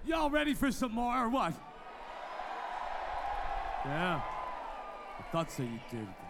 Y'all ready for some more or what? Yeah. I thought so you did.